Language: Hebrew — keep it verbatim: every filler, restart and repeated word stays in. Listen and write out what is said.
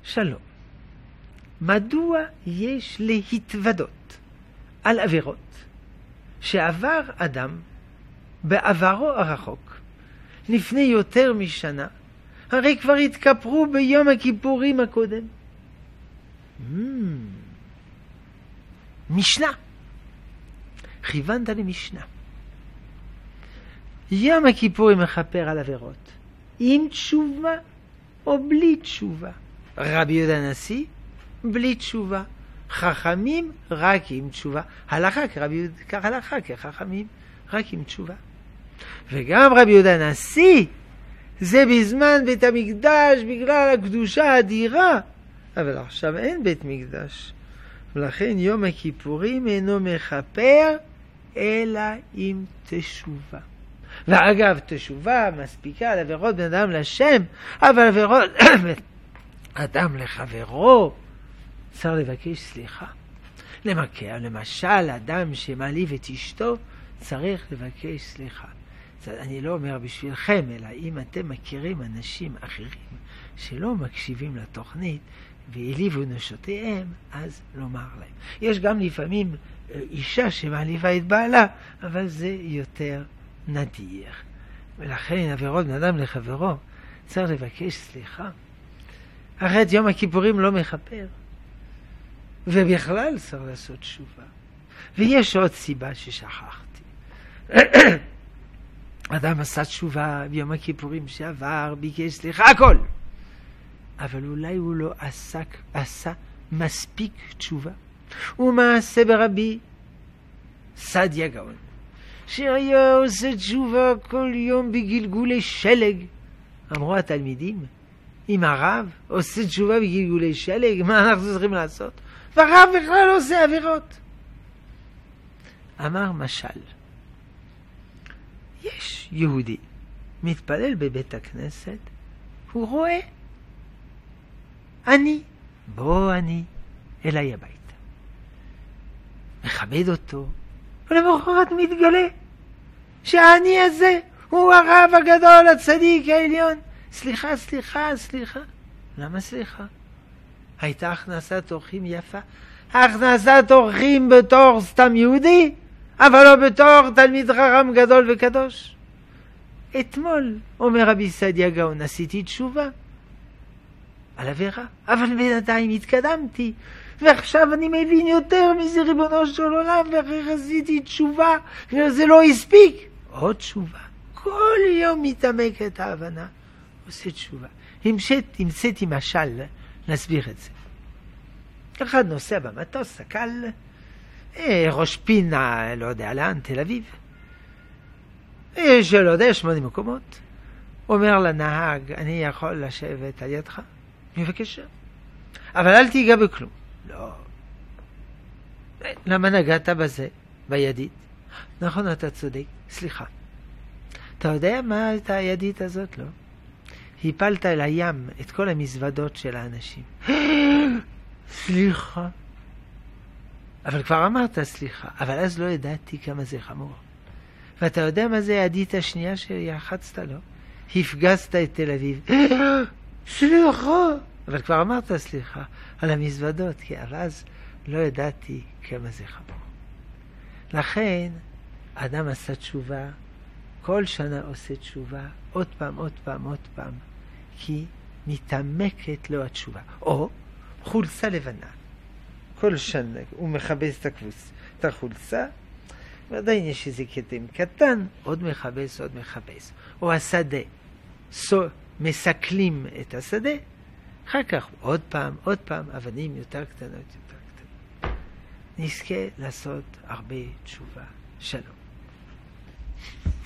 שלום. מדוע יש להתוודות על עבירות שעבר אדם בעברו הרחוק לפני יותר משנה, הרי כבר התכפרו ביום הכיפורים הקודם? Mm. משנה. כיוונת למשנה. יום הכיפורים מכפר על עבירות עם תשובה או בלי תשובה. רבי יהודה הנשיא בלי תשובה, חכמים רק עם תשובה. הלכה כרבי יהודה, כך הלכה כחכמים רק עם תשובה. וגם רבי יהודה הנשיא זה בזמן בית המקדש בגלל הקדושה האדירה, אבל עכשיו אין בית מקדש, ולכן יום הכיפורים אינו מכפר אלא עם תשובה. ואגב, תשובה מספיקה על עבירות בין אדם לשם, אבל עבירות אדם לחברו צריך לבקש סליחה. למכר, למשל, אדם שמעליב את אשתו צריך לבקש סליחה. אני לא אומר בשבילכם, אלא אם אתם מכירים אנשים אחרים שלא מקשיבים לתוכנית והעליבו נשותיהם, אז לומר להם. יש גם לפעמים אישה שמעליבה את בעלה, אבל זה יותר נדיר. ולכן עבירות בין אדם לחברו צריך לבקש סליחה. אחרת יום הכיפורים לא מכפר. ובכלל צריך לעשות תשובה. ויש עוד סיבה ששכחתי. אדם עשה תשובה ביום הכיפורים שעבר, ביקש סליחה, הכל. אבל אולי הוא לא עשה, עשה מספיק תשובה. ומעשה ברבי סעדיה גאון, שהיה עושה תשובה כל יום בגלגולי שלג. אמרו התלמידים, אם הרב עושה תשובה בגלגולי שלג, מה אנחנו צריכים לעשות? והרב בכלל לא עושה עבירות. אמר משל, יש יהודי מתפלל בבית הכנסת, הוא רואה אני, בוא אני אליי הביתה, מכבד אותו, ולמחרת מתגלה שהאני הזה הוא הרב הגדול, הצדיק העליון. סליחה, סליחה, סליחה. למה סליחה? הייתה הכנסת אורחים יפה. הכנסת אורחים בתור סתם יהודי, אבל לא בתור תלמיד חכם גדול וקדוש. אתמול, אומר רבי סעדיה גאון, עשיתי תשובה על עבירה, אבל בינתיים התקדמתי, ועכשיו אני מבין יותר מזה, ריבונו של עולם, ואחרי עשיתי תשובה, וזה לא הספיק. עוד תשובה. כל יום מתעמקת ההבנה, עושה תשובה. המצאתי משל להסביר את זה. אחד נוסע במטוס, סקל, אה, ראש פינה, לא יודע לאן, תל אביב. אה, שלא יודע, שמונה מקומות. אומר לנהג, אני יכול לשבת על ידך? מבקש. אבל אל תיגע בכלום. לא. למה נגעת בזה? בידית? נכון, אתה צודק. סליחה. אתה יודע מה הייתה הידית הזאת? לא. הפלת אל הים את כל המזוודות של האנשים. סליחה. אבל כבר אמרת סליחה. אבל אז לא ידעתי כמה זה חמור. ואתה יודע מה זה הידית השנייה שיחצת לו? הפגזת את תל אביב. סליחה. אבל כבר אמרת סליחה על המזוודות, כי אז לא ידעתי כמה זה חמור. לכן, אדם עשה תשובה, כל שנה עושה תשובה, עוד פעם, עוד פעם, עוד פעם, כי מתעמקת לו התשובה. או חולצה לבנה. כל שנה הוא מכבס את הכבוס, את החולצה, ועדיין יש איזה כתם קטן, עוד מכבס, עוד מכבס. או השדה, סו, מסכלים את השדה, אחר כך עוד פעם, עוד פעם, אבנים יותר קטנות, יותר קטנות. נזכה לעשות הרבה תשובה. שלום.